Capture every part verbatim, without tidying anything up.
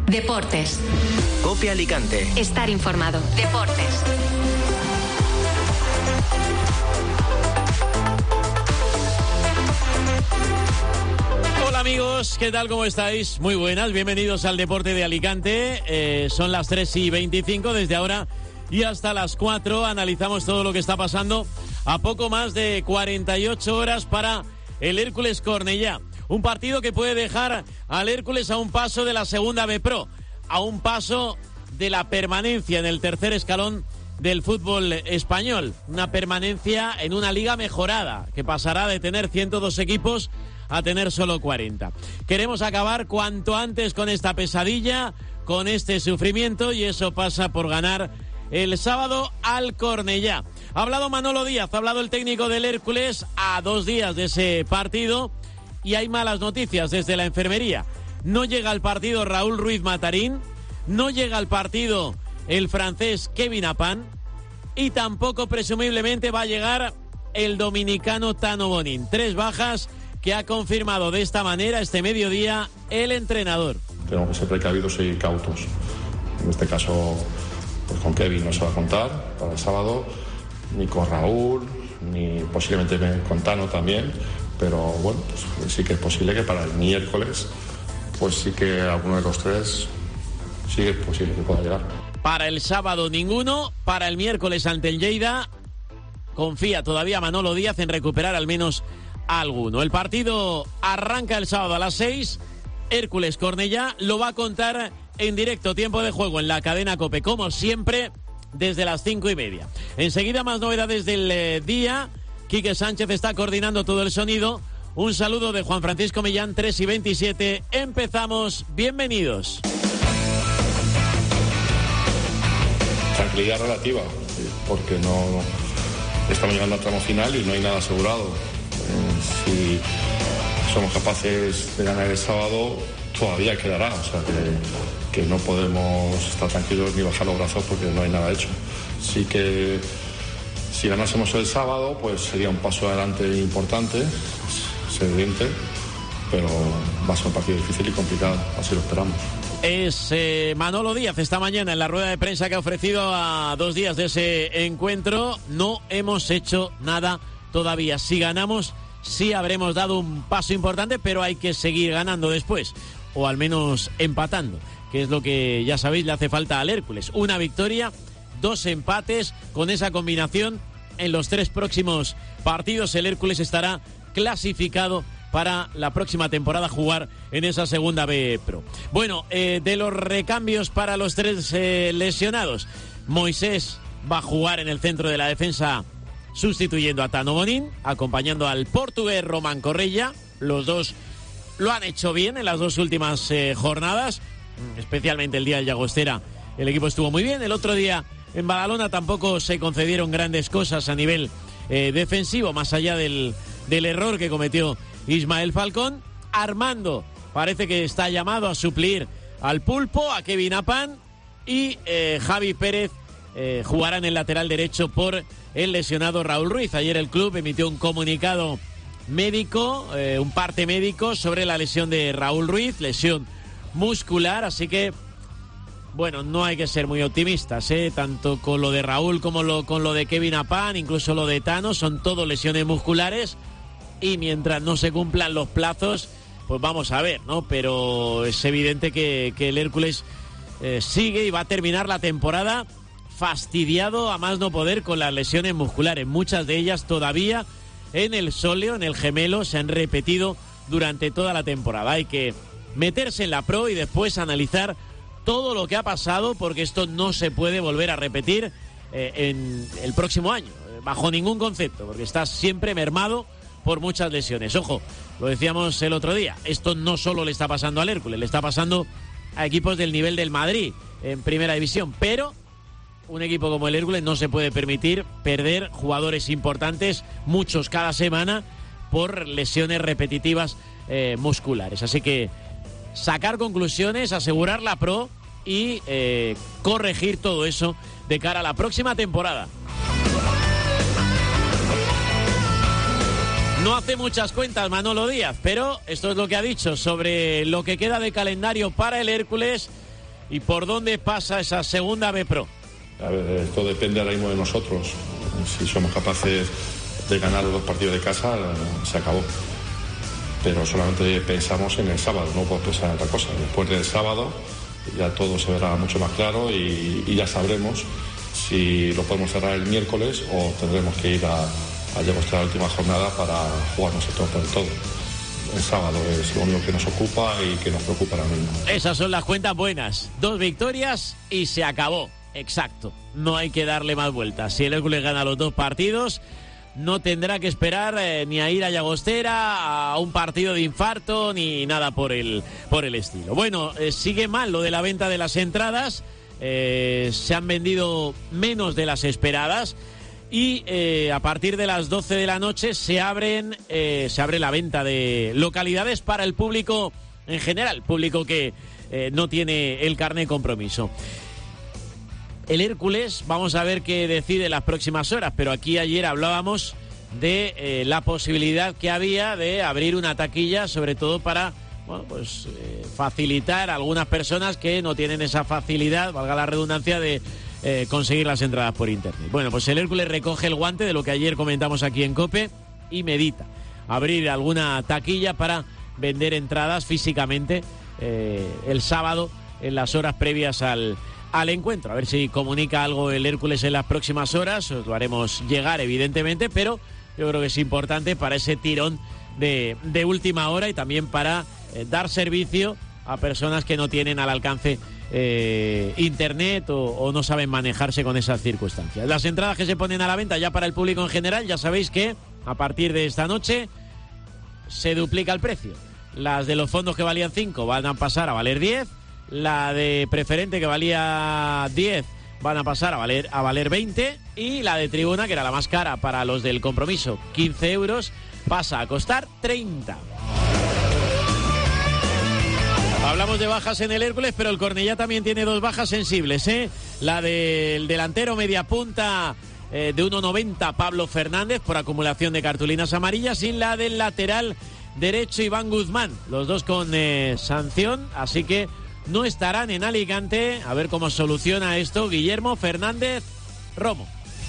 Deportes. COPE Alicante. Estar informado. Deportes. Hola amigos, ¿qué tal? ¿Cómo estáis? Muy buenas, bienvenidos al Deporte de Alicante. Eh, son las tres y veinticinco, desde ahora y hasta las cuatro analizamos todo lo que está pasando a poco más de cuarenta y ocho horas para el Hércules Cornellá. Un partido que puede dejar al Hércules a un paso de la Segunda B Pro, a un paso de la permanencia en el tercer escalón del fútbol español. Una permanencia en una liga mejorada, que pasará de tener ciento dos equipos a tener solo cuarenta. Queremos acabar cuanto antes con esta pesadilla, con este sufrimiento, y eso pasa por ganar el sábado al Cornellá. Ha hablado Manolo Díaz, ha hablado el técnico del Hércules a dos días de ese partido, y hay malas noticias desde la enfermería. No llega al partido Raúl Ruiz Matarín, no llega al partido el francés Kevin Apan, y tampoco presumiblemente va a llegar el dominicano Tano Bonín. Tres bajas que ha confirmado de esta manera este mediodía el entrenador. Tenemos que ser precavidos y cautos. En este caso, pues con Kevin no se va a contar para el sábado, ni con Raúl, ni posiblemente con Tano también, pero bueno, pues sí que es posible que para el miércoles, pues sí que alguno de los tres sí es posible que pueda llegar. Para el sábado ninguno, para el miércoles ante el Lleida confía todavía Manolo Díaz en recuperar al menos alguno. El partido arranca el sábado a las seis. Hércules Cornellá lo va a contar en directo, tiempo de juego en la cadena COPE, como siempre, desde las cinco y media. Enseguida más novedades del eh, día. Quique Sánchez está coordinando todo el sonido. Un saludo de Juan Francisco Millán, tres y veintisiete. Empezamos, bienvenidos. Tranquilidad relativa, porque no estamos llegando al tramo final y no hay nada asegurado. Si somos capaces de ganar el sábado, todavía quedará, o sea que, que no podemos estar tranquilos ni bajar los brazos porque no hay nada hecho. Sí que si ganásemos el sábado, pues sería un paso adelante importante, es evidente, pero va a ser un partido difícil y complicado, así lo esperamos. Es eh, Manolo Díaz esta mañana en la rueda de prensa que ha ofrecido a dos días de ese encuentro. No hemos hecho nada todavía. Si ganamos, sí habremos dado un paso importante, pero hay que seguir ganando después, o al menos empatando, que es lo que ya sabéis le hace falta al Hércules. Una victoria, dos empates. Con esa combinación, en los tres próximos partidos el Hércules estará clasificado para la próxima temporada jugar en esa Segunda B Pro. Bueno, eh, de los recambios para los tres eh, lesionados, Moisés va a jugar en el centro de la defensa sustituyendo a Tano Bonín, acompañando al portugués Román Correia. Los dos lo han hecho bien en las dos últimas eh, jornadas, especialmente el día del Llagostera. El equipo estuvo muy bien. El otro día en Badalona tampoco se concedieron grandes cosas a nivel eh, defensivo, más allá del, del error que cometió Ismael Falcón. Armando parece que está llamado a suplir al Pulpo, a Kevin Apan, y eh, Javi Pérez eh, jugará en el lateral derecho por el lesionado Raúl Ruiz. Ayer el club emitió un comunicado médico, eh, un parte médico sobre la lesión de Raúl Ruiz, lesión muscular, así que bueno, no hay que ser muy optimistas, ¿eh? Tanto con lo de Raúl como lo, con lo de Kevin Apan, incluso lo de Tano, son todo lesiones musculares, y mientras no se cumplan los plazos, pues vamos a ver, ¿no? Pero es evidente que, que el Hércules eh, sigue y va a terminar la temporada fastidiado a más no poder con las lesiones musculares. Muchas de ellas todavía en el sóleo, en el gemelo, se han repetido durante toda la temporada. Hay que meterse en la Pro y después analizar todo lo que ha pasado, porque esto no se puede volver a repetir eh, en el próximo año, bajo ningún concepto, porque está siempre mermado por muchas lesiones. Ojo, lo decíamos el otro día, esto no solo le está pasando al Hércules, le está pasando a equipos del nivel del Madrid en primera división, pero un equipo como el Hércules no se puede permitir perder jugadores importantes, muchos cada semana, por lesiones repetitivas eh, musculares. Así que sacar conclusiones, asegurar la Pro y eh, corregir todo eso de cara a la próxima temporada. No hace muchas cuentas Manolo Díaz, pero esto es lo que ha dicho sobre lo que queda de calendario para el Hércules ¿Y por dónde pasa esa segunda B Pro? A ver, esto depende ahora mismo de nosotros. Si somos capaces de ganar los dos partidos de casa, se acabó. Pero solamente pensamos en el sábado, no puedo pensar en otra cosa. Después del sábado ya todo se verá mucho más claro y, y ya sabremos si lo podemos cerrar el miércoles o tendremos que ir a, a Llagostera la última jornada para jugarnos el todo por el todo. El sábado es lo único que nos ocupa y que nos preocupa ahora mismo. Esas son las cuentas buenas. Dos victorias y se acabó. Exacto. No hay que darle más vueltas. Si el Hércules gana los dos partidos, no tendrá que esperar eh, ni a ir a Llagostera, a un partido de infarto, ni nada por el, por el estilo. Bueno, eh, sigue mal lo de la venta de las entradas. Eh, se han vendido menos de las esperadas. Y eh, a partir de las doce de la noche se abren eh, se abre la venta de localidades para el público en general, público que eh, no tiene el carné de compromiso. El Hércules, vamos a ver qué decide en las próximas horas, pero aquí ayer hablábamos de eh, la posibilidad que había de abrir una taquilla, sobre todo para bueno, pues, eh, facilitar a algunas personas que no tienen esa facilidad, valga la redundancia, de eh, conseguir las entradas por internet. Bueno, pues el Hércules recoge el guante de lo que ayer comentamos aquí en COPE y medita abrir alguna taquilla para vender entradas físicamente eh, el sábado en las horas previas al al encuentro. A ver si comunica algo el Hércules en las próximas horas, os lo haremos llegar evidentemente, pero yo creo que es importante para ese tirón de, de última hora y también para eh, dar servicio a personas que no tienen al alcance eh, internet o, o no saben manejarse con esas circunstancias. Las entradas que se ponen a la venta ya para el público en general, ya sabéis que a partir de esta noche se duplica el precio. Las de los fondos que valían cinco van a pasar a valer diez. La de preferente que valía diez van a pasar a valer, a valer veinte. Y la de tribuna, que era la más cara para los del compromiso, quince euros, pasa a costar treinta. Hablamos de bajas en el Hércules, pero el Cornellá también tiene dos bajas sensibles, ¿eh? La del delantero media punta eh, de uno noventa, Pablo Fernández, por acumulación de cartulinas amarillas, y la del lateral derecho, Iván Guzmán, los dos con eh, sanción, así que no estarán en Alicante. A ver cómo soluciona esto Guillermo Fernández Romo.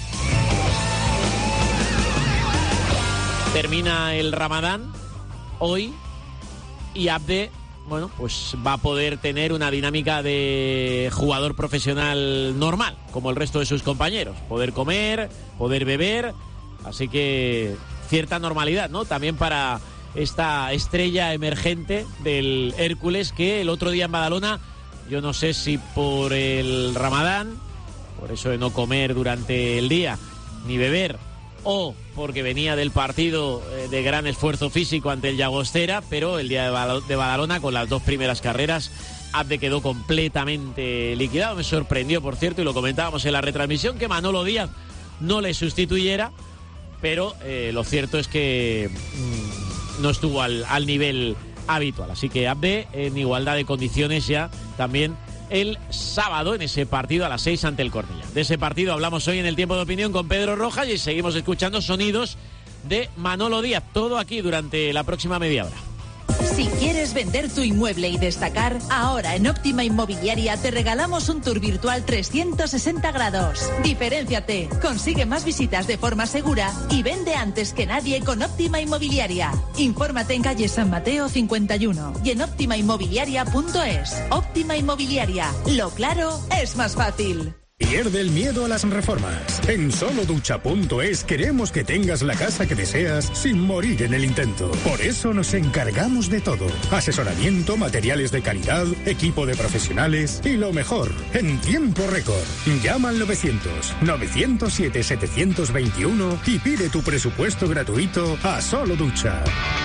Termina el Ramadán hoy y Abde, bueno, pues va a poder tener una dinámica de jugador profesional normal, como el resto de sus compañeros. Poder comer, poder beber, así que cierta normalidad, ¿no? También para esta estrella emergente del Hércules, que el otro día en Badalona, yo no sé si por el Ramadán, por eso de no comer durante el día ni beber, o porque venía del partido de gran esfuerzo físico ante el Llagostera, pero el día de Badalona, con las dos primeras carreras, Abde quedó completamente liquidado. Me sorprendió, por cierto, y lo comentábamos en la retransmisión, que Manolo Díaz no le sustituyera, pero eh, lo cierto es que mmm, no estuvo al, al nivel habitual. Así que Abde en igualdad de condiciones ya también el sábado en ese partido a las seis ante el Cornellá. De ese partido hablamos hoy en el Tiempo de Opinión con Pedro Rojas y seguimos escuchando sonidos de Manolo Díaz. Todo aquí durante la próxima media hora. Si quieres vender tu inmueble y destacar, ahora en Óptima Inmobiliaria te regalamos un tour virtual trescientos sesenta grados. Diferénciate, consigue más visitas de forma segura y vende antes que nadie con Óptima Inmobiliaria. Infórmate en calle San Mateo cincuenta y uno y en óptima inmobiliaria punto es. Óptima Inmobiliaria, lo claro es más fácil. Pierde el miedo a las reformas. En solo ducha punto es queremos que tengas la casa que deseas sin morir en el intento. Por eso nos encargamos de todo. Asesoramiento, materiales de calidad, equipo de profesionales y lo mejor, en tiempo récord. Llama al novecientos, novecientos siete, setecientos veintiuno y pide tu presupuesto gratuito a Solo Ducha.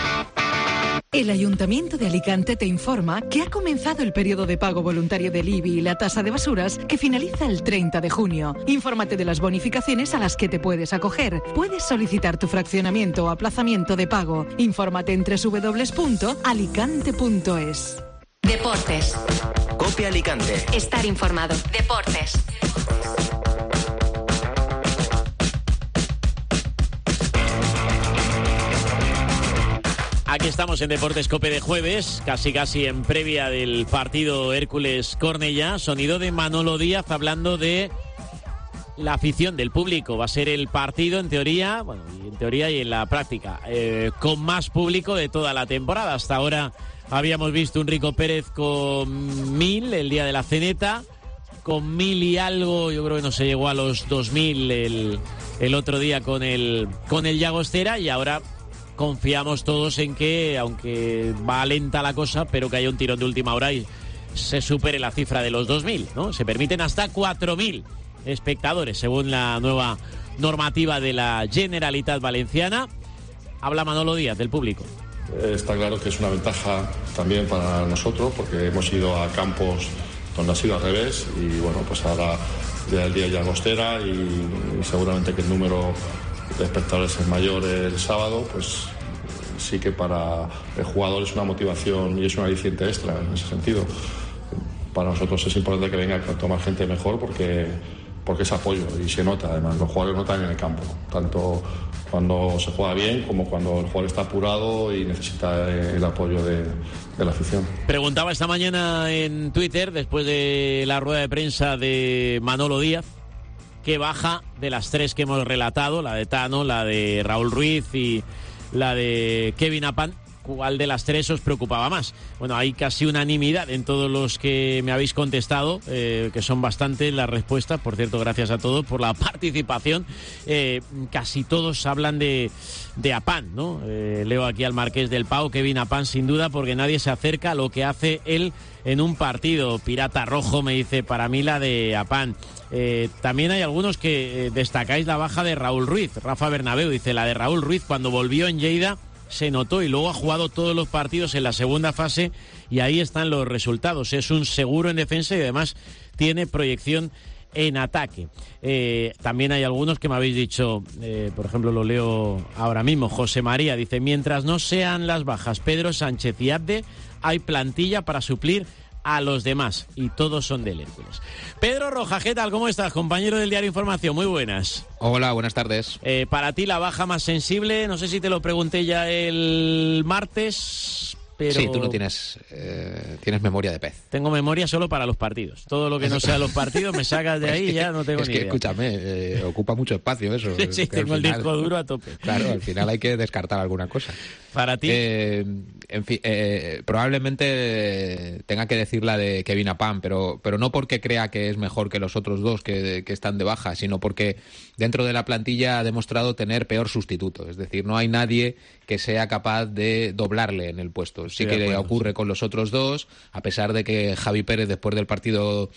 El Ayuntamiento de Alicante te informa que ha comenzado el periodo de pago voluntario del I B I y la tasa de basuras que finaliza el treinta de junio. Infórmate de las bonificaciones a las que te puedes acoger. Puedes solicitar tu fraccionamiento o aplazamiento de pago. Infórmate en doble u doble u doble u punto alicante punto es. Deportes. Cope Alicante. Estar informado. Deportes. Aquí estamos en Deportes Cope de jueves, casi casi en previa del partido Hércules-Cornellá. Sonido de Manolo Díaz hablando de la afición del público. Va a ser el partido, en teoría, bueno, en teoría y en la práctica, eh, con más público de toda la temporada. Hasta ahora habíamos visto un Rico Pérez con mil el día de la ceneta, con mil y algo, yo creo que no se llegó a los dos mil el, el otro día con el, con el Llagostera, y ahora confiamos todos en que, aunque va lenta la cosa, pero que haya un tirón de última hora y se supere la cifra de los dos mil, ¿no? Se permiten hasta cuatro mil espectadores, según la nueva normativa de la Generalitat Valenciana. Habla Manolo Díaz del público. Está claro que es una ventaja también para nosotros, porque hemos ido a campos donde ha sido al revés, y bueno, pues ahora ya el día Llagostera y, y seguramente que el número de espectadores es mayor el sábado, pues sí que para el jugador es una motivación y es un aliciente extra en ese sentido. Para nosotros es importante que venga cuanto más gente mejor, porque, porque es apoyo y se nota, además los jugadores notan en el campo, tanto cuando se juega bien como cuando el jugador está apurado y necesita el apoyo de, de la afición. Preguntaba esta mañana en Twitter, después de la rueda de prensa de Manolo Díaz, que baja de las tres que hemos relatado, la de Tano, la de Raúl Ruiz y la de Kevin Apán, ¿cuál de las tres os preocupaba más? Bueno, hay casi unanimidad en todos los que me habéis contestado, eh, que son bastantes las respuestas. Por cierto, gracias a todos por la participación. Eh, casi todos hablan de, de Apán, ¿no? Eh, leo aquí al Marqués del Pau, Kevin Apán sin duda, porque nadie se acerca a lo que hace él en un partido. Pirata Rojo me dice, para mí la de Apán. Eh, también hay algunos que eh, destacáis la baja de Raúl Ruiz. Rafa Bernabéu dice, la de Raúl Ruiz cuando volvió en Lleida se notó, y luego ha jugado todos los partidos en la segunda fase y ahí están los resultados. Es un seguro en defensa y además tiene proyección en ataque. Eh, también hay algunos que me habéis dicho, eh, por ejemplo, lo leo ahora mismo, José María dice, mientras no sean las bajas Pedro Sánchez y Abde, hay plantilla para suplir a los demás, y todos son del Hércules. Pedro Roja, ¿qué tal? ¿Cómo estás? Compañero del Diario Información, muy buenas. Hola, buenas tardes. Eh, para ti la baja más sensible, no sé si te lo pregunté ya el martes, pero... Sí, tú no tienes, eh, tienes memoria de pez. Tengo memoria solo para los partidos. Todo lo que no sea los partidos me sacas de ahí y ya no tengo es ni que, idea. Escúchame, eh, ocupa mucho espacio eso. Sí, sí, tengo al el final, disco duro a tope. Claro, al final hay que descartar alguna cosa. Para ti... Eh, en fin, eh, probablemente tenga que decir la de Kevin Apán, pero, pero no porque crea que es mejor que los otros dos que, que están de baja, sino porque dentro de la plantilla ha demostrado tener peor sustituto. Es decir, no hay nadie que sea capaz de doblarle en el puesto. Sí, sí que le ocurre sí. con los otros dos, a pesar de que Javi Pérez, después del partido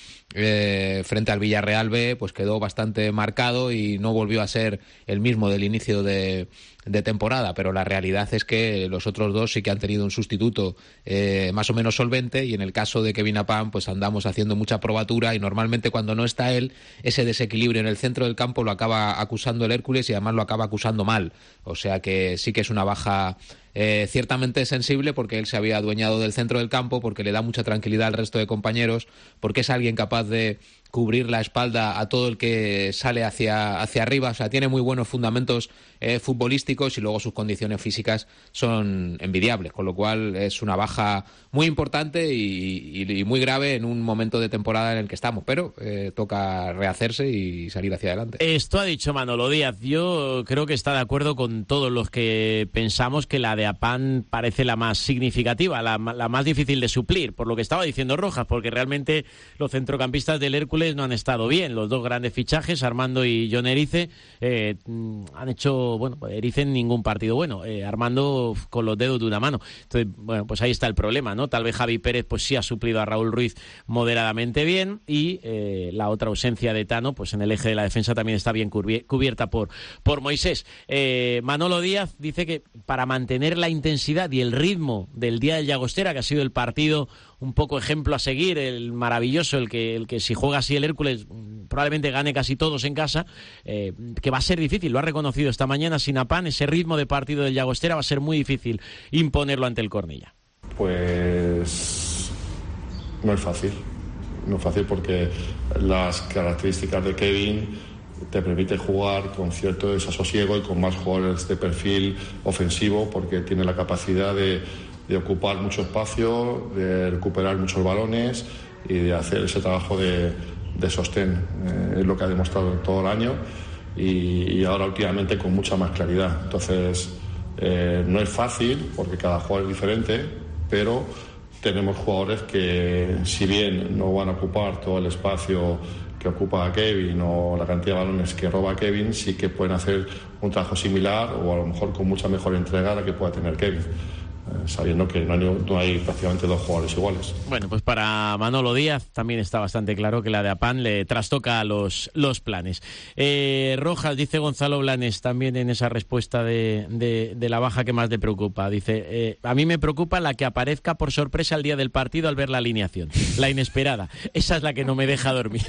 eh, frente al Villarreal B, pues quedó bastante marcado y no volvió a ser el mismo del inicio de... de temporada, pero la realidad es que los otros dos sí que han tenido un sustituto eh, más o menos solvente, y en el caso de Kevin Apán pues andamos haciendo mucha probatura, y normalmente cuando no está él, ese desequilibrio en el centro del campo lo acaba acusando el Hércules, y además lo acaba acusando mal, o sea que sí que es una baja eh, ciertamente sensible, porque él se había adueñado del centro del campo, porque le da mucha tranquilidad al resto de compañeros, porque es alguien capaz de cubrir la espalda a todo el que sale hacia, hacia arriba, o sea, tiene muy buenos fundamentos eh, futbolísticos, y luego sus condiciones físicas son envidiables, con lo cual es una baja muy importante y, y, y muy grave en un momento de temporada en el que estamos, pero eh, toca rehacerse y salir hacia adelante. Esto ha dicho Manolo Díaz. Yo creo que está de acuerdo con todos los que pensamos que la de Apán parece la más significativa, la, la más difícil de suplir, por lo que estaba diciendo Rojas, porque realmente los centrocampistas del Hércules no han estado bien. Los dos grandes fichajes, Armando y Jon Erice, eh, han hecho, bueno, Erice en ningún partido bueno, eh, Armando con los dedos de una mano. Entonces, bueno, pues ahí está el problema, ¿no? Tal vez Javi Pérez pues sí ha suplido a Raúl Ruiz moderadamente bien, y eh, la otra ausencia de Tano, pues en el eje de la defensa también está bien cubierta por, por Moisés. Eh, Manolo Díaz dice que para mantener la intensidad y el ritmo del día del Llagostera, que ha sido el partido un poco ejemplo a seguir, el maravilloso, el que, el que si juega así el Hércules probablemente gane casi todos en casa, eh, que va a ser difícil, lo ha reconocido esta mañana sin Apán, ese ritmo de partido del Llagostera va a ser muy difícil imponerlo ante el Cornellá. Pues no es fácil, no es fácil porque las características de Kevin te permite jugar con cierto desasosiego y con más jugadores de perfil ofensivo, porque tiene la capacidad de, de ocupar mucho espacio, de recuperar muchos balones y de hacer ese trabajo de, de sostén. Eh, es lo que ha demostrado todo el año y, y ahora últimamente con mucha más claridad. Entonces, eh, no es fácil porque cada jugador es diferente, pero tenemos jugadores que, si bien no van a ocupar todo el espacio que ocupa Kevin o la cantidad de balones que roba Kevin, sí que pueden hacer un trabajo similar o a lo mejor con mucha mejor entrega a la que pueda tener Kevin, eh, sabiendo que no hay, no hay prácticamente dos jugadores iguales. Bueno, pues para Manolo Díaz también está bastante claro que la de Apan le trastoca los, los planes. Eh, Rojas, dice Gonzalo Blanes también en esa respuesta de, de, de la baja que más le preocupa. Dice, eh, a mí me preocupa la que aparezca por sorpresa el día del partido al ver la alineación, la inesperada. Esa es la que no me deja dormir.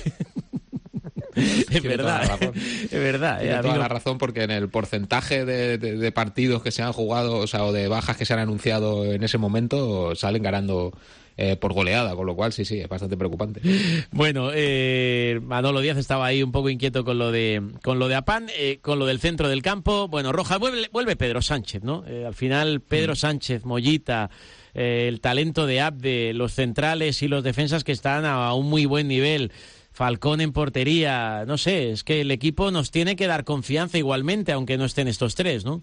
Es verdad, es verdad. Tiene eh, toda no... la razón, porque en el porcentaje de, de, de partidos que se han jugado, o sea, o de bajas que se han anunciado en ese momento, salen ganando eh, por goleada, con lo cual sí, sí, es bastante preocupante. Bueno, eh, Manolo Díaz estaba ahí un poco inquieto con lo de con lo de Apan, eh, con lo del centro del campo. Bueno, Rojas, vuelve, vuelve Pedro Sánchez, ¿no? Eh, al final, Pedro mm. Sánchez, Mollita, eh, el talento de Abde, los centrales y los defensas que están a un muy buen nivel. Falcón en portería, no sé, es que el equipo nos tiene que dar confianza igualmente, aunque no estén estos tres, ¿no?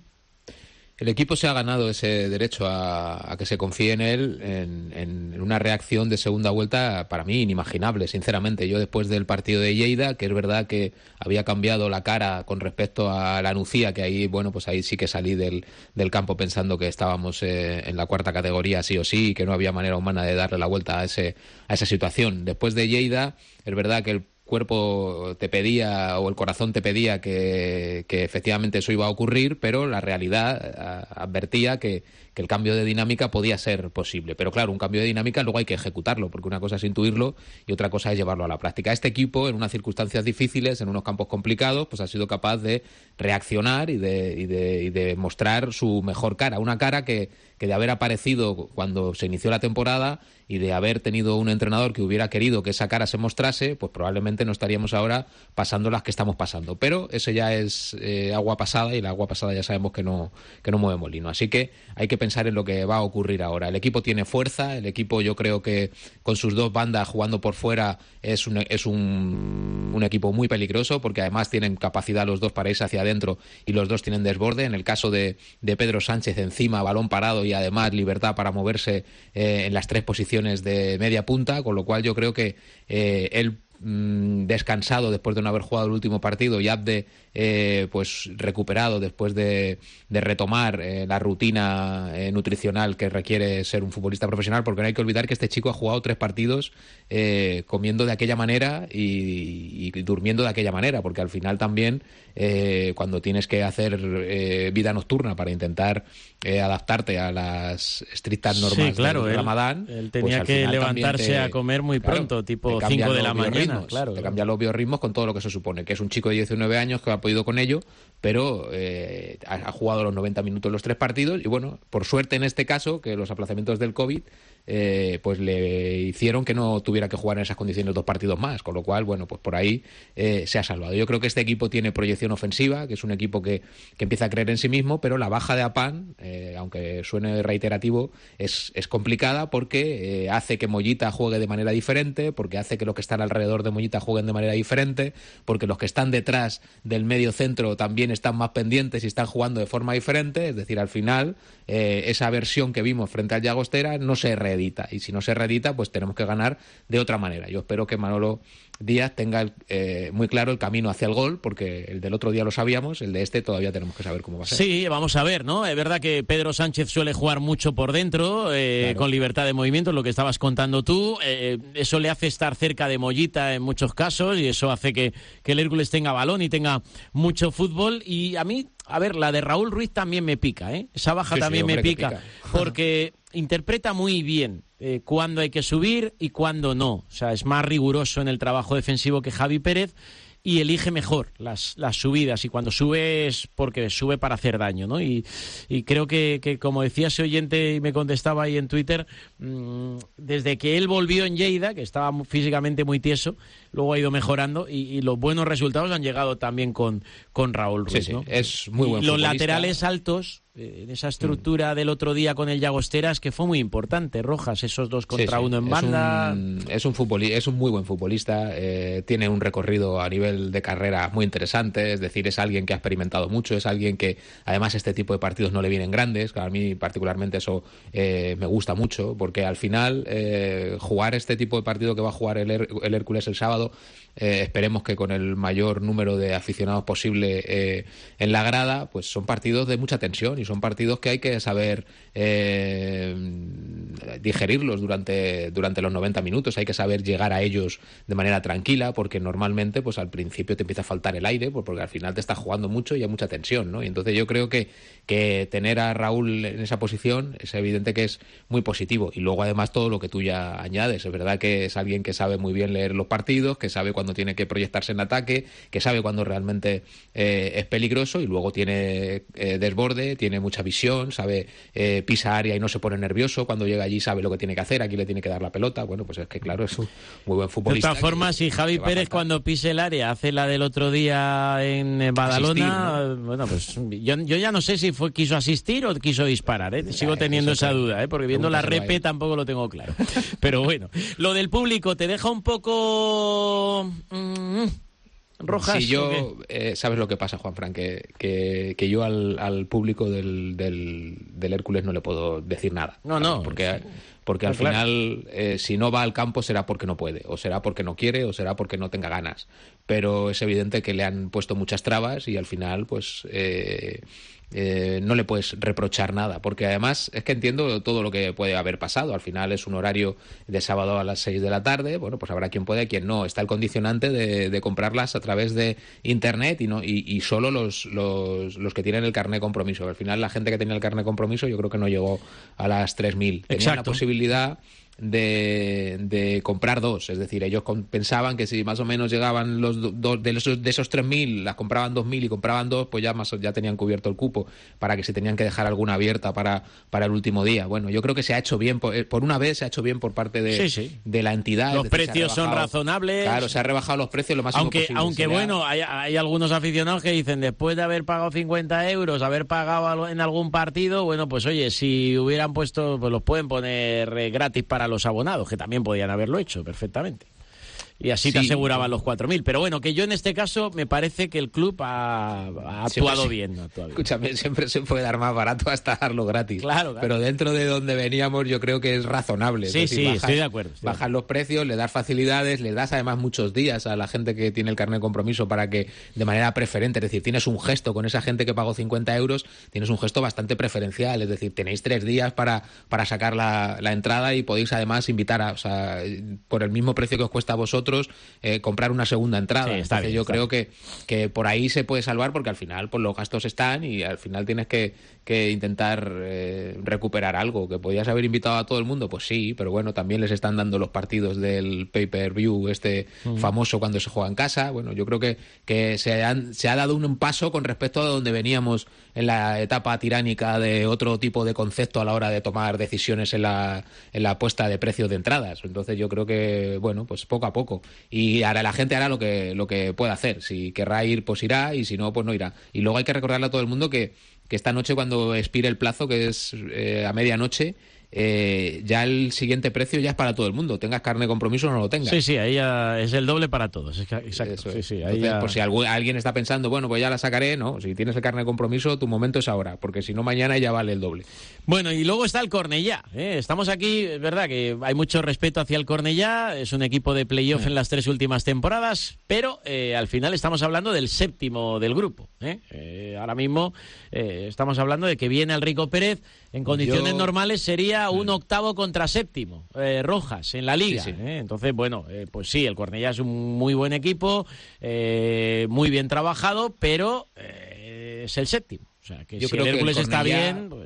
El equipo se ha ganado ese derecho a, a que se confíe en él en, en una reacción de segunda vuelta para mí inimaginable, sinceramente. Yo después del partido de Lleida, que es verdad que había cambiado la cara con respecto a la Nucía, que ahí, bueno, pues ahí sí que salí del, del campo pensando que estábamos eh, en la cuarta categoría sí o sí, y que no había manera humana de darle la vuelta a, ese, a esa situación. Después de Lleida, es verdad que el cuerpo te pedía o el corazón te pedía que, que efectivamente eso iba a ocurrir, pero la realidad a, advertía que, que el cambio de dinámica podía ser posible. Pero claro, un cambio de dinámica luego hay que ejecutarlo, porque una cosa es intuirlo y otra cosa es llevarlo a la práctica. Este equipo, en unas circunstancias difíciles, en unos campos complicados, pues ha sido capaz de reaccionar y de, y de, y de mostrar su mejor cara. Una cara que, que de haber aparecido cuando se inició la temporada y de haber tenido un entrenador que hubiera querido que esa cara se mostrase, pues probablemente no estaríamos ahora pasando las que estamos pasando. Pero eso ya es eh, agua pasada, y la agua pasada ya sabemos que no, que no mueve molino. Así que hay que pensar en lo que va a ocurrir ahora. El equipo tiene fuerza, el equipo, yo creo que con sus dos bandas jugando por fuera es un, es un, un equipo muy peligroso, porque además tienen capacidad los dos para irse hacia adentro y los dos tienen desborde. En el caso de, de Pedro Sánchez, encima balón parado y además libertad para moverse eh, en las tres posiciones de media punta, con lo cual yo creo que eh, él mmm, descansado después de no haber jugado el último partido, y Abde eh, pues recuperado después de, de retomar eh, la rutina eh, nutricional que requiere ser un futbolista profesional, porque no hay que olvidar que este chico ha jugado tres partidos eh, comiendo de aquella manera y, y durmiendo de aquella manera, porque al final también eh, cuando tienes que hacer eh, vida nocturna para intentar eh, adaptarte a las estrictas normas, sí, claro, del él, Ramadán, él tenía pues que levantarse te, a comer muy pronto, claro, tipo cinco de la mañana, claro, te cambia los biorritmos con todo lo que se supone, que es un chico de diecinueve años que ha podido con ello, pero eh, ha, ha jugado los noventa minutos en los tres partidos, y bueno, por suerte en este caso, que los aplazamientos del COVID Eh, pues le hicieron que no tuviera que jugar en esas condiciones dos partidos más, con lo cual, bueno, pues por ahí eh, se ha salvado. Yo creo que este equipo tiene proyección ofensiva, que es un equipo que, que empieza a creer en sí mismo, pero la baja de Apan, eh, aunque suene reiterativo, es, es complicada, porque eh, hace que Mollita juegue de manera diferente, porque hace que los que están alrededor de Mollita jueguen de manera diferente, porque los que están detrás del medio centro también están más pendientes y están jugando de forma diferente. Es decir, al final eh, esa versión que vimos frente al Llagostera no se reedita, y si no se reedita, pues tenemos que ganar de otra manera. Yo espero que Manolo Díaz tenga el, eh, muy claro el camino hacia el gol, porque el del otro día lo sabíamos, el de este todavía tenemos que saber cómo va a ser. Sí, vamos a ver, ¿no? Es verdad que Pedro Sánchez suele jugar mucho por dentro, eh, claro, con libertad de movimiento, lo que estabas contando tú, eh, eso le hace estar cerca de Mollita en muchos casos, y eso hace que, que el Hércules tenga balón y tenga mucho fútbol. Y a mí, a ver, la de Raúl Ruiz también me pica, ¿eh? Esa baja sí, también sí, hombre, me pica, pica. porque interpreta muy bien eh, cuándo hay que subir y cuándo no. O sea, es más riguroso en el trabajo defensivo que Javi Pérez. y elige mejor las, las subidas, y cuando sube es porque sube para hacer daño, ¿no? Y, y creo que, que, como decía ese oyente y me contestaba ahí en Twitter, mmm, desde que él volvió en Lleida, que estaba físicamente muy tieso, luego ha ido mejorando y, y los buenos resultados han llegado también con, con Raúl Ruiz, sí, sí, ¿no? es muy buen y los futbolista. laterales altos, en esa estructura mm. del otro día con el Llagosteras, que fue muy importante, Rojas, esos dos contra sí, sí. uno en es banda. Un, es, un futboli- es un muy buen futbolista, eh, tiene un recorrido a nivel de carrera muy interesante, es decir, es alguien que ha experimentado mucho, es alguien que además este tipo de partidos no le vienen grandes, a mí particularmente eso eh, me gusta mucho, porque al final eh, jugar este tipo de partido que va a jugar el, Her- el Hércules el sábado, eh, esperemos que con el mayor número de aficionados posible eh, en la grada, pues son partidos de mucha tensión y son partidos que hay que saber eh, digerirlos durante, durante los noventa minutos, hay que saber llegar a ellos de manera tranquila, porque normalmente pues al principio te empieza a faltar el aire, pues porque al final te estás jugando mucho y hay mucha tensión, ¿no? Y entonces yo creo que, que tener a Raúl en esa posición es evidente que es muy positivo, y luego además todo lo que tú ya añades, es verdad que es alguien que sabe muy bien leer los partidos, que sabe cuando tiene que proyectarse en ataque, que sabe cuando realmente eh, es peligroso, y luego tiene eh, desborde, tiene mucha visión, sabe eh, pisa área y no se pone nervioso, cuando llega allí sabe lo que tiene que hacer, aquí le tiene que dar la pelota, bueno, pues es que claro, es un muy buen futbolista. De todas formas, si Javi Pérez cuando pise el área hace la del otro día en Badalona, asistir, ¿no? Bueno, pues yo, yo ya no sé si fue quiso asistir o quiso disparar, ¿eh? Sigo ya, teniendo esa duda, ¿eh? Porque viendo la repe tampoco lo tengo claro. Pero bueno, lo del público te deja un poco... Mm, Rojas. Sí, yo, eh, ¿sabes lo que pasa, Juanfran? Que, que, que yo al, al público del, del, del Hércules no le puedo decir nada. No, no. Porque, porque al claro. final, eh, si no va al campo será porque no puede, o será porque no quiere, o será porque no tenga ganas. Pero es evidente que le han puesto muchas trabas y al final, pues... Eh, Eh, no le puedes reprochar nada, porque además es que entiendo todo lo que puede haber pasado. Al final es un horario de sábado a las seis de la tarde, bueno, pues habrá quien puede, quien no. Está el condicionante de, de comprarlas a través de internet y no y, y solo los, los, los que tienen el carné compromiso. Al final la gente que tenía el carné compromiso yo creo que no llegó a las tres mil. Tenían la posibilidad de, de comprar dos, es decir, ellos pensaban que si más o menos llegaban los dos de esos, de esos tres mil, las compraban dos mil y compraban dos, pues ya más ya tenían cubierto el cupo, para que se tenían que dejar alguna abierta para, para el último día. Bueno, yo creo que se ha hecho bien, por, por una vez se ha hecho bien por parte de, sí, sí. de la entidad. Los decir, precios son razonables. Claro, se ha rebajado los precios lo máximo aunque, posible. Aunque bueno, hay, hay algunos aficionados que dicen, después de haber pagado cincuenta euros, haber pagado en algún partido, bueno, pues oye, si hubieran puesto, pues los pueden poner eh, gratis para los abonados, que también podían haberlo hecho perfectamente. Y así sí, te aseguraban los cuatro mil. Pero bueno, que yo en este caso me parece que el club ha, ha actuado siempre, bien. Ha actuado escúchame, bien. Siempre se puede dar más barato hasta darlo gratis. Claro, claro. Pero dentro de donde veníamos yo creo que es razonable. Sí, es decir, sí, bajas, estoy de acuerdo. Estoy bajas de acuerdo. los precios, le das facilidades, le das además muchos días a la gente que tiene el carnet de compromiso para que de manera preferente, es decir, tienes un gesto con esa gente que pagó cincuenta euros, tienes un gesto bastante preferencial, es decir, tenéis tres días para, para sacar la, la entrada y podéis además invitar a, o sea, por el mismo precio que os cuesta a vosotros, eh, comprar una segunda entrada. Sí, está Entonces bien, yo está creo bien. que, que por ahí se puede salvar, porque al final pues los gastos están y al final tienes que, que intentar eh, recuperar algo. ¿Que podías haber invitado a todo el mundo? Pues sí, pero bueno, también les están dando los partidos del pay-per-view este uh-huh. famoso cuando se juega en casa. Bueno, yo creo que, que se, han, se ha dado un paso con respecto a donde veníamos en la etapa tiránica de otro tipo de concepto a la hora de tomar decisiones en la, en la puesta de precios de entradas. Entonces yo creo que, bueno, pues poco a poco. Y ahora la gente hará lo que, lo que pueda hacer. Si querrá ir, pues irá, y si no, pues no irá. Y luego hay que recordarle a todo el mundo que, que esta noche, cuando expire el plazo, que es eh, a medianoche, eh, ya el siguiente precio ya es para todo el mundo, tengas carne de compromiso o no lo tengas. Sí, sí, ahí ya es el doble para todos. Exacto. Eso sí, es. sí, ahí Entonces, ya... por si algún, alguien está pensando, bueno, pues ya la sacaré, no, si tienes el carne de compromiso, tu momento es ahora, porque si no mañana ya vale el doble. Bueno, y luego está el Cornellá, ¿eh? Estamos aquí, es verdad que hay mucho respeto hacia el Cornellá, es un equipo de playoff sí. en las tres últimas temporadas, pero eh, al final estamos hablando del séptimo del grupo, ¿eh? Eh, ahora mismo eh, estamos hablando de que viene el Rico Pérez, en condiciones Yo... normales sería un octavo contra séptimo, eh, Rojas, en la Liga. Sí, sí. ¿eh? Entonces, bueno, eh, pues sí, el Cornellá es un muy buen equipo, eh, muy bien trabajado, pero eh, es el séptimo. O sea, que Yo si creo el Hércules que el Cornellá... está bien, pues...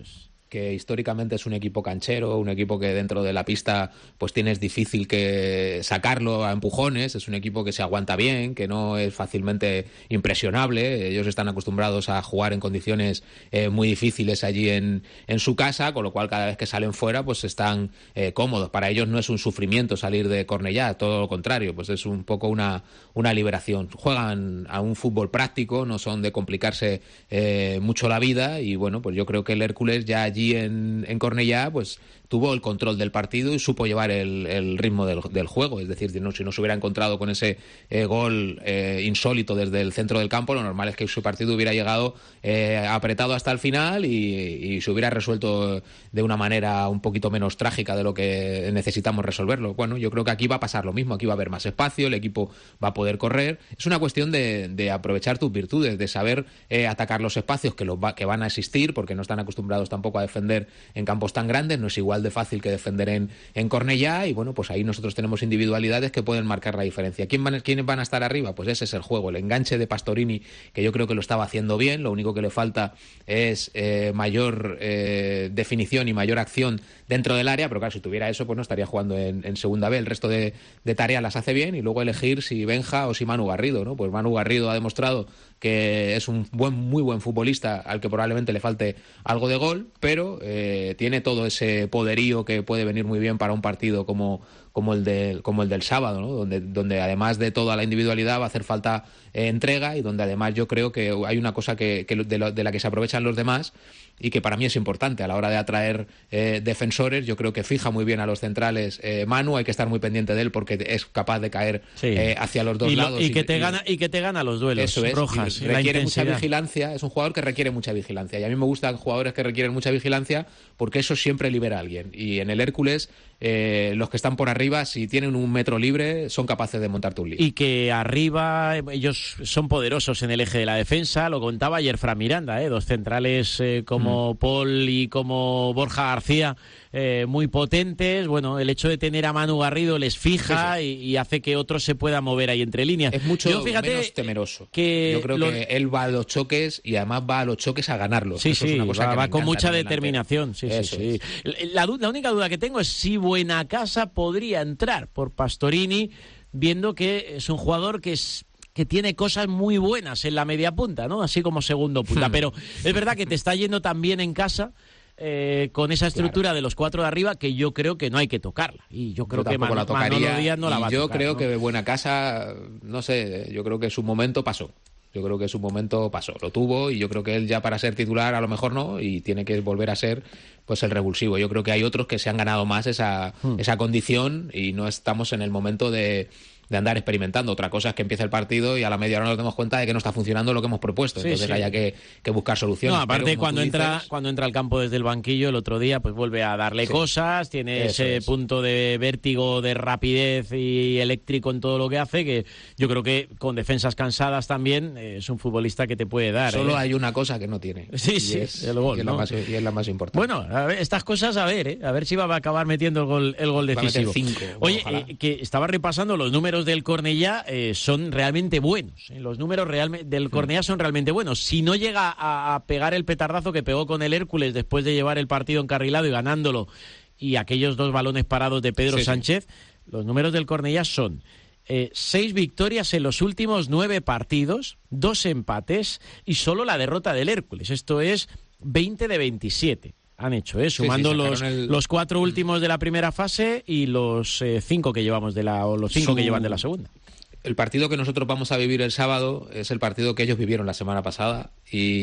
que históricamente es un equipo canchero, un equipo que dentro de la pista pues tienes difícil que sacarlo a empujones, es un equipo que se aguanta bien, que no es fácilmente impresionable, ellos están acostumbrados a jugar en condiciones eh, muy difíciles allí en, en su casa, con lo cual cada vez que salen fuera pues están eh, cómodos. Para ellos no es un sufrimiento salir de Cornellá, todo lo contrario, pues es un poco una, una liberación. Juegan a un fútbol práctico, no son de complicarse eh, mucho la vida, y bueno, pues yo creo que el Hércules ya allí en, en Cornellá pues tuvo el control del partido y supo llevar el, el ritmo del, del juego. Es decir, si no, si no se hubiera encontrado con ese eh, gol eh, insólito desde el centro del campo, lo normal es que su partido hubiera llegado eh, apretado hasta el final y, y se hubiera resuelto de una manera un poquito menos trágica de lo que necesitamos resolverlo. Bueno, yo creo que aquí va a pasar lo mismo, aquí va a haber más espacio, el equipo va a poder correr. Es una cuestión de, de aprovechar tus virtudes, de saber eh, atacar los espacios que, los va, que van a existir, porque no están acostumbrados tampoco a defender en campos tan grandes, no es igual de fácil que defender en, en Cornellá, y bueno, pues ahí nosotros tenemos individualidades que pueden marcar la diferencia. ¿Quién van, ¿Quiénes van a estar arriba? Pues ese es el juego, el enganche de Pastorini, que yo creo que lo estaba haciendo bien, lo único que le falta es eh, mayor eh, definición y mayor acción dentro del área, pero claro, si tuviera eso, pues no estaría jugando en, en segunda B. El resto de, de tareas las hace bien, y luego elegir si Benja o si Manu Garrido, ¿no? Pues Manu Garrido ha demostrado que es un buen, muy buen futbolista al que probablemente le falte algo de gol, pero eh, tiene todo ese poderío que puede venir muy bien para un partido como, como el del, como el del sábado, ¿no? Donde, donde además de toda la individualidad va a hacer falta eh, entrega, y donde además yo creo que hay una cosa que, que de, lo, de la que se aprovechan los demás y que para mí es importante a la hora de atraer eh, defensores. Yo creo que fija muy bien a los centrales eh, Manu, hay que estar muy pendiente de él porque es capaz de caer sí. eh, hacia los dos y lo, lados. Y que, y, te gana, y que te gana los duelos, eso es, Rojas. Requiere mucha vigilancia, es un jugador que requiere mucha vigilancia, y a mí me gustan jugadores que requieren mucha vigilancia porque eso siempre libera a alguien, y en el Hércules eh, los que están por arriba, si tienen un metro libre, son capaces de montarte un lío. Y que arriba ellos son poderosos en el eje de la defensa, lo contaba ayer Fran Miranda, ¿eh? Dos centrales eh, como mm. Paul y como Borja García, eh, muy potentes. Bueno, el hecho de tener a Manu Garrido les fija sí, sí. Y, y hace que otros se puedan mover ahí entre líneas. Es mucho Yo, fíjate, menos temeroso. Que Yo creo lo... que él va a los choques y además va a los choques a ganarlos. Sí, Eso sí, es una cosa va, que va me con mucha delante. determinación. Sí, sí, sí. La, la única duda que tengo es si Buenacasa podría entrar por Pastorini, viendo que es un jugador que es que tiene cosas muy buenas en la media punta, ¿no? Así como segundo punta. Hmm. Pero es verdad que te está yendo tan bien en casa, eh, con esa estructura claro. de los cuatro de arriba, que yo creo que no hay que tocarla. Y yo creo yo que Man- la tocaría, Manolo Díaz no la va a yo tocar. Yo creo ¿no? que Buenacasa, no sé, yo creo que su momento pasó. Yo creo que su momento pasó, lo tuvo, y yo creo que él ya para ser titular a lo mejor no, y tiene que volver a ser pues el revulsivo. Yo creo que hay otros que se han ganado más esa, hmm. esa condición, y no estamos en el momento de, de andar experimentando. Otra cosa es que empiece el partido y a la media hora nos demos cuenta de que no está funcionando lo que hemos propuesto, sí, entonces sí. haya que, que buscar soluciones. No, aparte Pero, cuando entra dices... cuando entra al campo desde el banquillo el otro día, pues vuelve a darle sí. cosas, tiene Eso ese es. punto de vértigo, de rapidez y eléctrico en todo lo que hace, que yo creo que con defensas cansadas también eh, es un futbolista que te puede dar. Solo ¿eh? hay una cosa que no tiene. Sí, y sí, es, el gol, y es, ¿no? la más, y es la más importante. Bueno, a ver, estas cosas a ver, ¿eh? a ver si va a acabar metiendo el gol, el gol decisivo. Cinco, Oye, eh, que estaba repasando los números del Cornellá, eh, son realmente buenos. ¿eh? Los números realme- del Cornellá son realmente buenos. Si no llega a, a pegar el petardazo que pegó con el Hércules después de llevar el partido encarrilado y ganándolo, y aquellos dos balones parados de Pedro sí, Sánchez, sí. los números del Cornellá son eh, seis victorias en los últimos nueve partidos, dos empates y solo la derrota del Hércules. Esto es veinte de veintisiete. Han hecho, ¿eh? sumando sí, sí, los, el... los cuatro últimos de la primera fase y los eh, cinco que llevamos de la, o los cinco Su... que llevan de la segunda. El partido que nosotros vamos a vivir el sábado es el partido que ellos vivieron la semana pasada,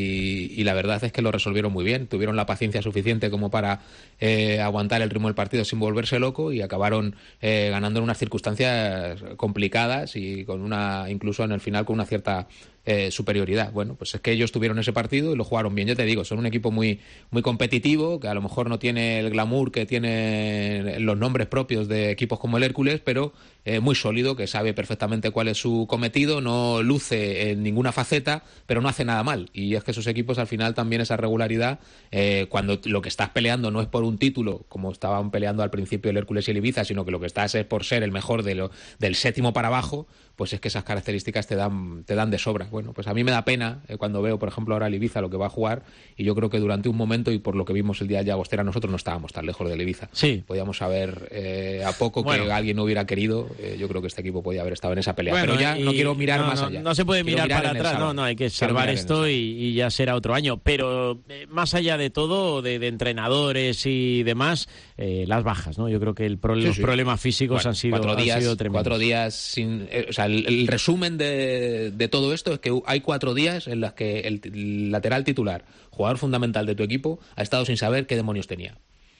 y, y la verdad es que lo resolvieron muy bien. Tuvieron la paciencia suficiente como para eh, aguantar el ritmo del partido sin volverse loco, y acabaron eh, ganando en unas circunstancias complicadas y con una incluso en el final con una cierta eh, superioridad. Bueno, pues es que ellos tuvieron ese partido y lo jugaron bien. Yo te digo, son un equipo muy, muy competitivo, que a lo mejor no tiene el glamour que tienen los nombres propios de equipos como el Hércules, pero eh, muy sólido, que sabe perfectamente cuál es su cometido, no luce en ninguna faceta, pero no hace nada mal. Y es que esos equipos, al final, también esa regularidad, eh, cuando lo que estás peleando no es por un título, como estaban peleando al principio el Hércules y el Ibiza, sino que lo que estás es por ser el mejor de lo, del séptimo para abajo, pues es que esas características te dan, te dan de sobra. Bueno, pues a mí me da pena eh, cuando veo, por ejemplo, ahora el Ibiza lo que va a jugar, y yo creo que durante un momento, y por lo que vimos el día de Llagostera, nosotros no estábamos tan lejos del Ibiza. Sí. Podíamos haber, eh, a poco bueno. que alguien no hubiera querido, eh, yo creo que este equipo podía haber estado en esa pelea. Bueno, pero ya y, no quiero mirar no, más no, allá. No se puede quiero mirar, mirar para atrás, no, no, hay que salvar esto y, y ya será otro año. Pero eh, más allá de todo, de, de entrenadores y demás, eh, las bajas, ¿no? Yo creo que el pro, sí, los sí. problemas físicos bueno, han sido cuatro días, han sido tremendos. Cuatro días sin... Eh, o sea, el, el resumen de, de todo esto es que hay cuatro días en los que el, el lateral titular, jugador fundamental de tu equipo, ha estado sin saber qué demonios tenía.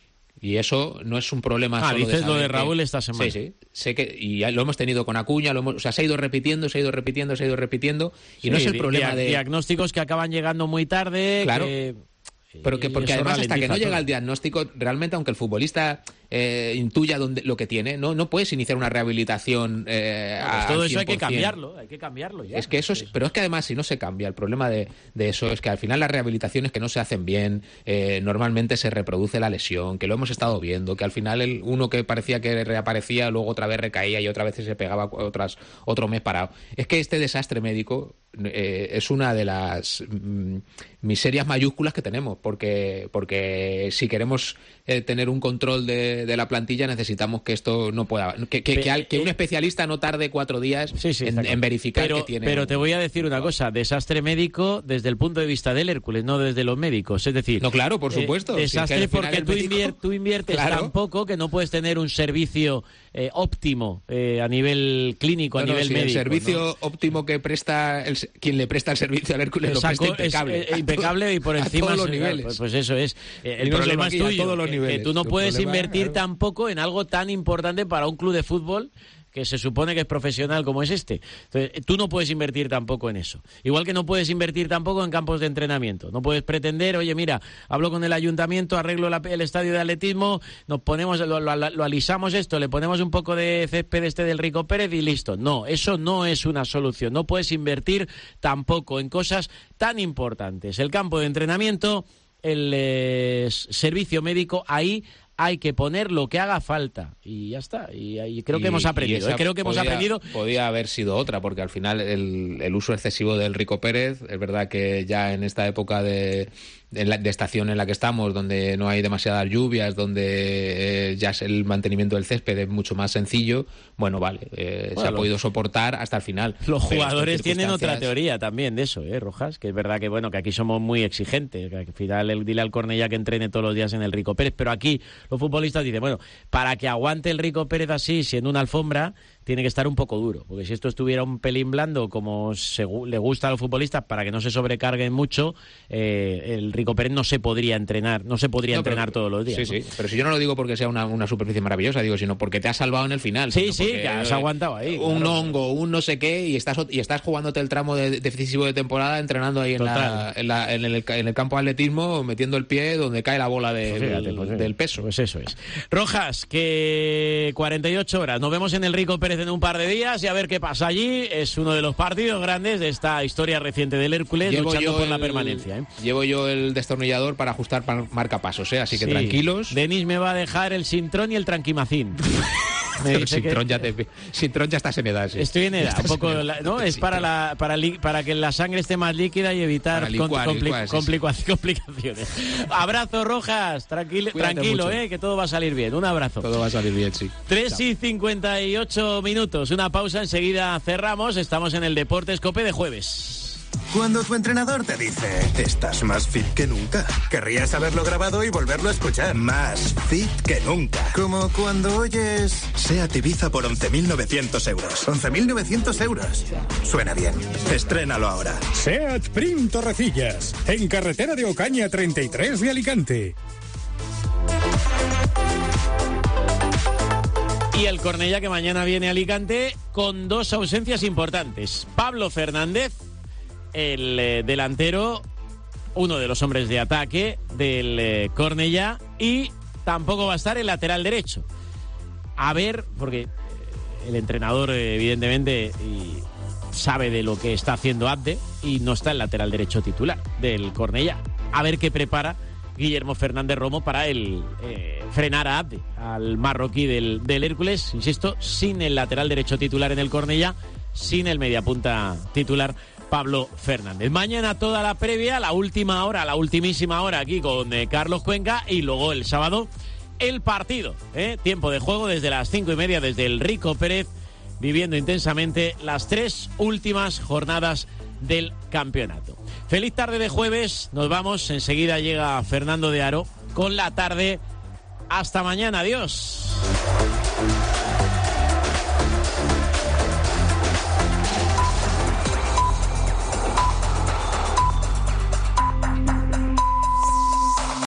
Y eso no es un problema ah, solo dices de lo de que... Raúl esta semana. Sí, sí. Sé que, y lo hemos tenido con Acuña, lo hemos... o sea, se ha ido repitiendo, se ha ido repitiendo, se ha ido repitiendo, y sí, no es el problema di- de... Diagnósticos que acaban llegando muy tarde. Claro. Que... Pero que porque además hasta que no llega todo. el diagnóstico, realmente, aunque el futbolista eh, intuya dónde, lo que tiene, no no puedes iniciar una rehabilitación eh, pues a todo eso cien por cien. hay que cambiarlo, hay que cambiarlo ya. Es que eso es, pero es que además si no se cambia, el problema de, de eso es que al final las rehabilitaciones que no se hacen bien, eh, normalmente se reproduce la lesión, que lo hemos estado viendo, que al final el uno que parecía que reaparecía, luego otra vez recaía y otra vez se pegaba otras otro mes parado. Es que este desastre médico eh, es una de las mm, miserias mayúsculas que tenemos, porque porque si queremos eh, tener un control de, de la plantilla necesitamos que esto no pueda que, que, que, al, que un especialista no tarde cuatro días sí, sí, en, en verificar pero, que tiene. Pero te voy a decir una cosa, desastre médico desde el punto de vista del Hércules, no desde los médicos, es decir, no, claro, por supuesto, eh, desastre si es que porque tú, médico... invier, tú inviertes claro. tan poco que no puedes tener un servicio eh, óptimo eh, a nivel clínico, no, a no, nivel sí, médico. El servicio ¿no? óptico que presta el, quien le presta el servicio al Hércules lo presta impecable, es, eh, impecable y por encima a todos los niveles. Pues, pues eso es. Eh, el no problema es tuyo, todos los que, niveles. que tú no el puedes problema, invertir claro. tampoco en algo tan importante para un club de fútbol que se supone que es profesional como es este. Entonces, tú no puedes invertir tampoco en eso. Igual que no puedes invertir tampoco en campos de entrenamiento. No puedes pretender, oye, mira, hablo con el ayuntamiento, arreglo la, el estadio de atletismo, nos ponemos, lo, lo, lo alisamos esto, le ponemos un poco de césped este del Rico Pérez y listo. No, eso no es una solución. No puedes invertir tampoco en cosas tan importantes. El campo de entrenamiento, el eh, servicio médico, ahí hay que poner lo que haga falta y ya está. Y, y creo que y, hemos aprendido. ¿eh? Creo que podía, hemos aprendido. Podía haber sido otra, porque al final el, el uso excesivo del Rico Pérez, es verdad que ya en esta época de, de, la, de estación en la que estamos, donde no hay demasiadas lluvias, donde eh, ya es el mantenimiento del césped es mucho más sencillo, bueno, vale, eh, bueno, se ha lo, podido soportar hasta el final. Los jugadores tienen otra teoría también de eso, ¿eh, Rojas? Que es verdad que, bueno, que aquí somos muy exigentes. Que al final el, dile al Cornellá que entrene todos los días en el Rico Pérez, pero aquí los futbolistas dicen, bueno, para que aguante el Rico Pérez así, siendo una alfombra, tiene que estar un poco duro, porque si esto estuviera un pelín blando, como se, le gusta a los futbolistas, para que no se sobrecarguen mucho, eh, el Rico Pérez no se podría entrenar, no se podría no, pero, entrenar todos los días. Sí, ¿no? sí, pero si yo no lo digo porque sea una, una superficie maravillosa, digo, sino porque te has salvado en el final. Sí, sí, que has aguantado ahí. Un claro. hongo, un no sé qué, y estás y estás jugándote el tramo de, decisivo de temporada, entrenando ahí en, la, en, la, en, el, en el campo de atletismo, metiendo el pie donde cae la bola de, pues fíjate, del, pues del peso. Pues eso es. Rojas, que cuarenta y ocho horas. Nos vemos en el Rico Pérez en un par de días y a ver qué pasa allí. Es uno de los partidos grandes de esta historia reciente del Hércules, llevo luchando por el, la permanencia. ¿eh? Llevo yo el destornillador para ajustar marcapasos, ¿eh? Así que sí. tranquilos. Denis me va a dejar el Sintrón y el Tranquimacín. Sintrón, que... ya te... Sintrón ya estás en edad. Sí. Estoy en edad. Un poco, la... ¿no? Es para, la, para, li... para que la sangre esté más líquida y evitar licuar, compli... licuar, complica... sí. complicaciones. Abrazo, Rojas. Tranquilo, tranquilo eh, que todo va a salir bien. Un abrazo. Todo va a salir bien, sí. tres y cincuenta y ocho minutos. Una pausa, enseguida cerramos. Estamos en el Deportes Cope de jueves. Cuando tu entrenador te dice, estás más fit que nunca, querrías haberlo grabado y volverlo a escuchar. Más fit que nunca. Como cuando oyes Seat Ibiza por once mil novecientos euros. once mil novecientos euros. Suena bien. Estrénalo ahora. Seat Prim Torrecillas, en carretera de Ocaña treinta y tres de Alicante. Y el Cornellá, que mañana viene a Alicante con dos ausencias importantes. Pablo Fernández, el eh, delantero, uno de los hombres de ataque del eh, Cornellá, y tampoco va a estar el lateral derecho. A ver, porque el entrenador, eh, evidentemente, y sabe de lo que está haciendo Abde y no está el lateral derecho titular del Cornellá. A ver qué prepara Guillermo Fernández Romo para el eh, frenar a Abde, al marroquí del, del Hércules, insisto, sin el lateral derecho titular en el Cornellá, sin el mediapunta titular Pablo Fernández. Mañana toda la previa, la última hora, la ultimísima hora aquí con eh, Carlos Cuenca, y luego el sábado el partido, ¿eh? Tiempo de juego desde las cinco y media desde el Rico Pérez, viviendo intensamente las tres últimas jornadas del campeonato. Feliz tarde de jueves, nos vamos, enseguida llega Fernando de Aro con la tarde. Hasta mañana, adiós.